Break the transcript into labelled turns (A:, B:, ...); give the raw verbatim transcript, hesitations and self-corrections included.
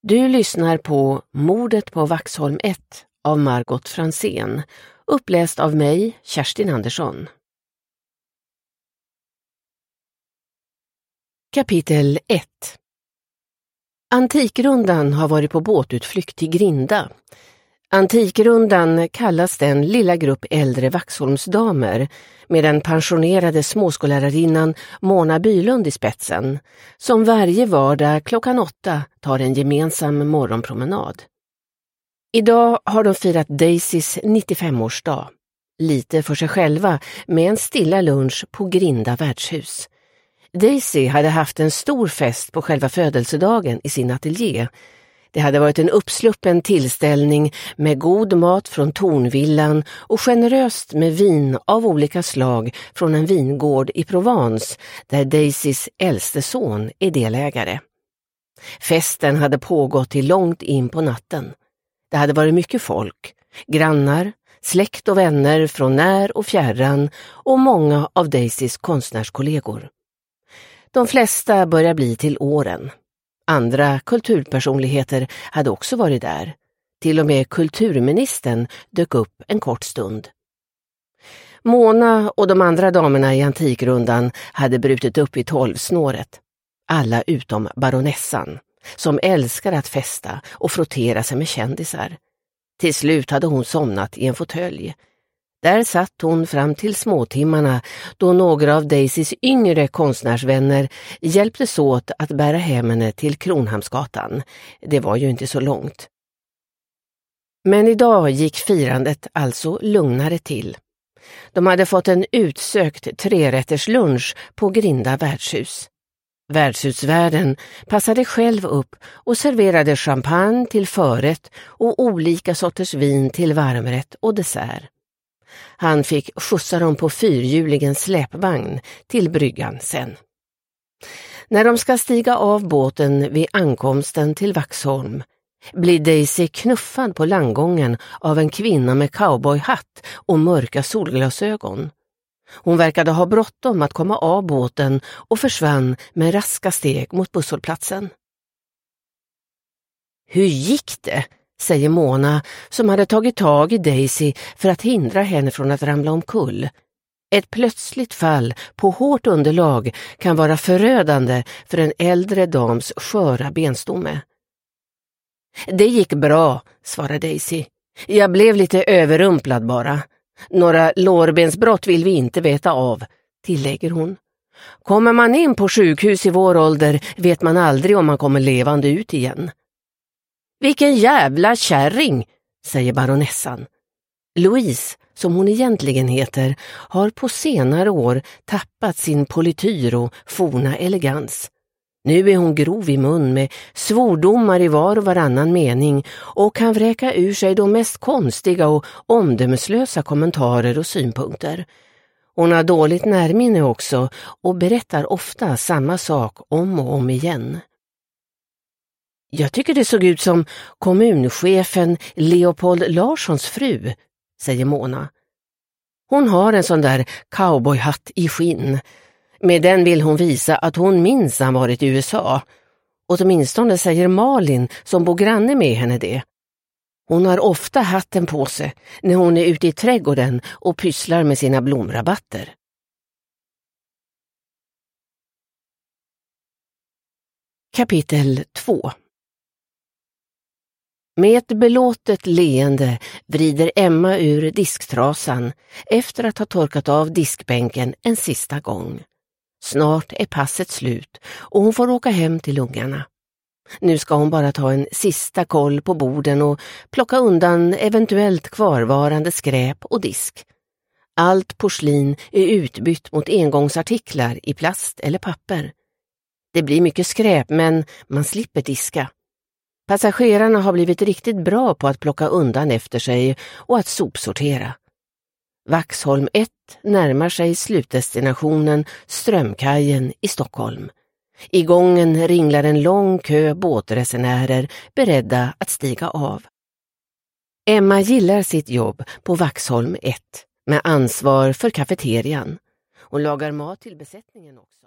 A: Du lyssnar på Mordet på Vaxholm ett av Margot Franzén, uppläst av mig, Kerstin Andersson. Kapitel ett. Antikrundan har varit på båtutflykt till Grinda. Antikrundan kallas den lilla grupp äldre Vaxholmsdamer med den pensionerade småskollärarinnan Mona Bylund i spetsen, som varje vardag klockan åtta tar en gemensam morgonpromenad. Idag har de firat Daisys nittiofemårsdag, lite för sig själva med en stilla lunch på Grinda värdshus. Daisy hade haft en stor fest på själva födelsedagen i sin ateljé. Det hade varit en uppsluppen tillställning med god mat från Tornvillan och generöst med vin av olika slag från en vingård i Provence där Daisys äldste son är delägare. Festen hade pågått till långt in på natten. Det hade varit mycket folk, grannar, släkt och vänner från när och fjärran och många av Daisys konstnärskollegor. De flesta börjar bli till åren. Andra kulturpersonligheter hade också varit där. Till och med kulturministern dök upp en kort stund. Mona och de andra damerna i Antikrundan hade brutit upp i tolvsnåret. Alla utom baronessan, som älskar att festa och frottera sig med kändisar. Till slut hade hon somnat i en fåtölj. Där satt hon fram till småtimmarna då några av Daisys yngre konstnärsvänner hjälptes åt att bära hem henne till Kronhamnsgatan. Det var ju inte så långt. Men idag gick firandet alltså lugnare till. De hade fått en utsökt trerätters lunch på Grinda värdshus. Värdshusvärden passade själv upp och serverade champagne till förrätt och olika sorters vin till varmrätt och dessert. Han fick skjutsa dem på fyrhjuligen släpvagn till bryggan sen. När de ska stiga av båten vid ankomsten till Vaxholm blir Daisy knuffad på landgången av en kvinna med cowboyhatt och mörka solglasögon. Hon verkade ha bråttom att komma av båten och försvann med raska steg mot busshållplatsen. Hur gick det? Säger Mona, som hade tagit tag i Daisy för att hindra henne från att ramla omkull. Ett plötsligt fall på hårt underlag kan vara förödande för en äldre dams sköra benstomme. Det gick bra, svarade Daisy. Jag blev lite överrumplad bara. Några lårbensbrott vill vi inte veta av, tillägger hon. Kommer man in på sjukhus i vår ålder vet man aldrig om man kommer levande ut igen. Vilken jävla kärring, säger baronessan. Louise, som hon egentligen heter, har på senare år tappat sin polityr och forna elegans. Nu är hon grov i mun med svordomar i var och varannan mening och kan vräka ur sig de mest konstiga och omdömeslösa kommentarer och synpunkter. Hon har dåligt närminne också och berättar ofta samma sak om och om igen. Jag tycker det såg ut som kommunchefen Leopold Larssons fru, säger Mona. Hon har en sån där cowboyhatt i skinn. Med den vill hon visa att hon minsann varit i U S A. Och åtminstone säger Malin som bor granne med henne det. Hon har ofta hatten på sig när hon är ute i trädgården och pysslar med sina blomrabatter. Kapitel två. Med ett belåtet leende vrider Emma ur disktrasan efter att ha torkat av diskbänken en sista gång. Snart är passet slut och hon får åka hem till ungarna. Nu ska hon bara ta en sista koll på borden och plocka undan eventuellt kvarvarande skräp och disk. Allt porslin är utbytt mot engångsartiklar i plast eller papper. Det blir mycket skräp men man slipper diska. Passagerarna har blivit riktigt bra på att plocka undan efter sig och att sopsortera. Vaxholm ett närmar sig slutdestinationen Strömkajen i Stockholm. I gången ringlar en lång kö båtresenärer beredda att stiga av. Emma gillar sitt jobb på Vaxholm ett med ansvar för kafeterian. Hon lagar mat till besättningen också.